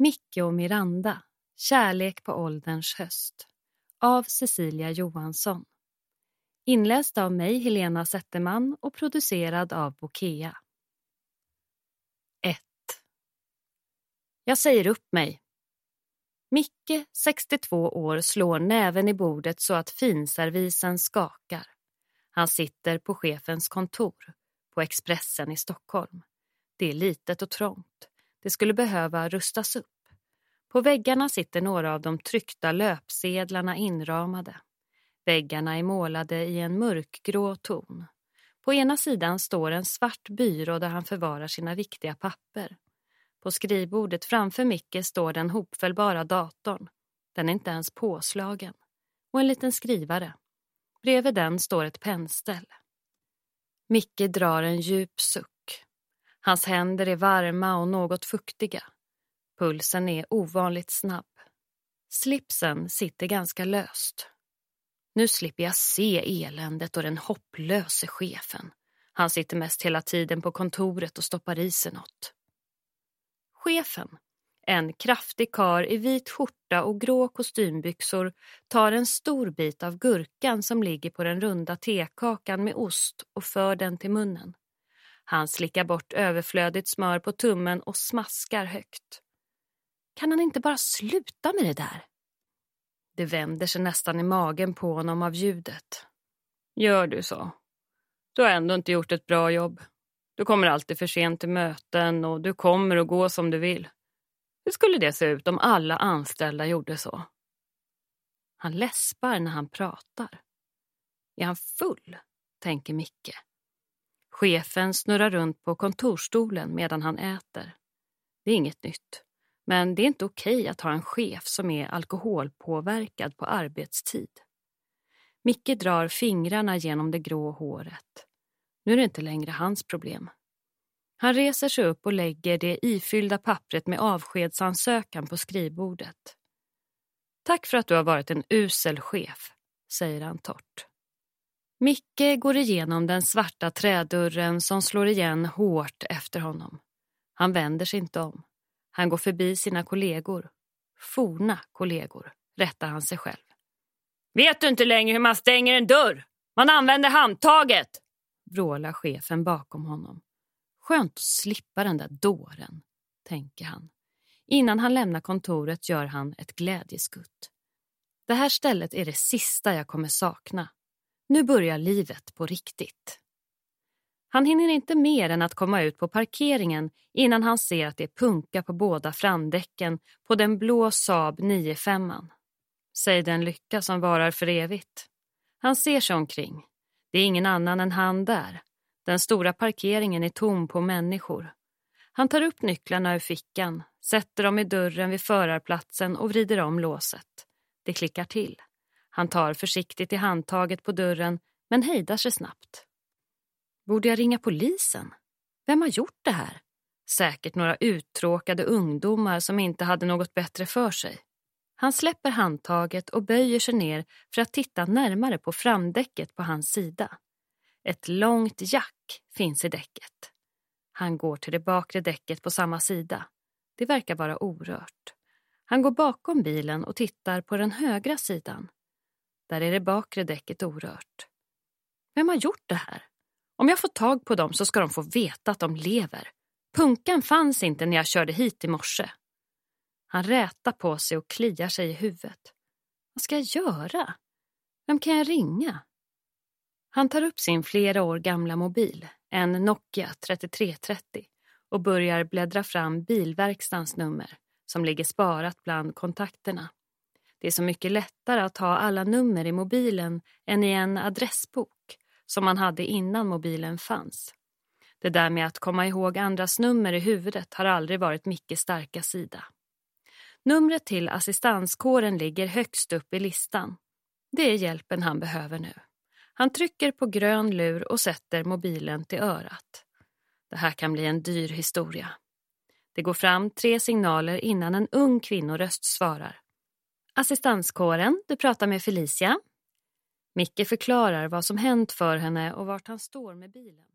Micke och Miranda, kärlek på ålderns höst. Av Cecilia Johansson. Inläst av mig, Helena Zetterman, och producerad av Bokea. 1. Jag säger upp mig. Micke, 62 år, slår näven i bordet så att finservisen skakar. Han sitter på chefens kontor, på Expressen i Stockholm. Det är litet och trångt. Det skulle behöva rustas upp. På väggarna sitter några av de tryckta löpsedlarna inramade. Väggarna är målade i en mörkgrå ton. På ena sidan står en svart byrå där han förvarar sina viktiga papper. På skrivbordet framför Micke står den hopfällbara datorn. Den är inte ens påslagen. Och en liten skrivare. Bredvid den står ett pennställ. Micke drar en djup suck. Hans händer är varma och något fuktiga. Pulsen är ovanligt snabb. Slipsen sitter ganska löst. Nu slipper jag se eländet och den hopplöse chefen. Han sitter mest hela tiden på kontoret och stoppar i sig något. Chefen, en kraftig karl i vit skjorta och grå kostymbyxor, tar en stor bit av gurkan som ligger på den runda tekakan med ost och för den till munnen. Han slickar bort överflödigt smör på tummen och smaskar högt. Kan han inte bara sluta med det där? Det vänder sig nästan i magen på honom av ljudet. Gör du så? Du har ändå inte gjort ett bra jobb. Du kommer alltid för sent till möten och du kommer att gå som du vill. Hur skulle det se ut om alla anställda gjorde så? Han läspar när han pratar. Är han full, tänker Micke. Chefen snurrar runt på kontorstolen medan han äter. Det är inget nytt. Men det är inte okej att ha en chef som är alkoholpåverkad på arbetstid. Micke drar fingrarna genom det grå håret. Nu är det inte längre hans problem. Han reser sig upp och lägger det ifyllda pappret med avskedsansökan på skrivbordet. Tack för att du har varit en usel chef, säger han torrt. Micke går igenom den svarta trädörren som slår igen hårt efter honom. Han vänder sig inte om. Han går förbi sina kollegor. Forna kollegor, rättar han sig själv. Vet du inte längre hur man stänger en dörr? Man använder handtaget, vrålar chefen bakom honom. Skönt att slippa den där dåren, tänker han. Innan han lämnar kontoret gör han ett glädjeskutt. Det här stället är det sista jag kommer sakna. Nu börjar livet på riktigt. Han hinner inte mer än att komma ut på parkeringen innan han ser att det är punka på båda framdäcken på den blå Saab 95. Säg den lycka som varar för evigt. Han ser sig omkring. Det är ingen annan än han där. Den stora parkeringen är tom på människor. Han tar upp nycklarna ur fickan, sätter dem i dörren vid förarplatsen och vrider om låset. Det klickar till. Han tar försiktigt i handtaget på dörren men hejdar sig snabbt. Borde jag ringa polisen? Vem har gjort det här? Säkert några uttråkade ungdomar som inte hade något bättre för sig. Han släpper handtaget och böjer sig ner för att titta närmare på framdäcket på hans sida. Ett långt jack finns i däcket. Han går till det bakre däcket på samma sida. Det verkar vara orört. Han går bakom bilen och tittar på den högra sidan. Där är det bakre däcket orört. Vem har gjort det här? Om jag får tag på dem så ska de få veta att de lever. Punkan fanns inte när jag körde hit i morse. Han rätar på sig och kliar sig i huvudet. Vad ska jag göra? Vem kan jag ringa? Han tar upp sin flera år gamla mobil, en Nokia 3330, och börjar bläddra fram bilverkstans nummer som ligger sparat bland kontakterna. Det är så mycket lättare att ha alla nummer i mobilen än i en adressbok som man hade innan mobilen fanns. Det där med att komma ihåg andras nummer i huvudet har aldrig varit Mickes starka sida. Numret till assistanskåren ligger högst upp i listan. Det är hjälpen han behöver nu. Han trycker på grön lur och sätter mobilen till örat. Det här kan bli en dyr historia. Det går fram 3 signaler innan en ung kvinnoröst svarar. Assistanskåren, du pratar med Felicia. Micke förklarar vad som hänt för henne och vart han står med bilen.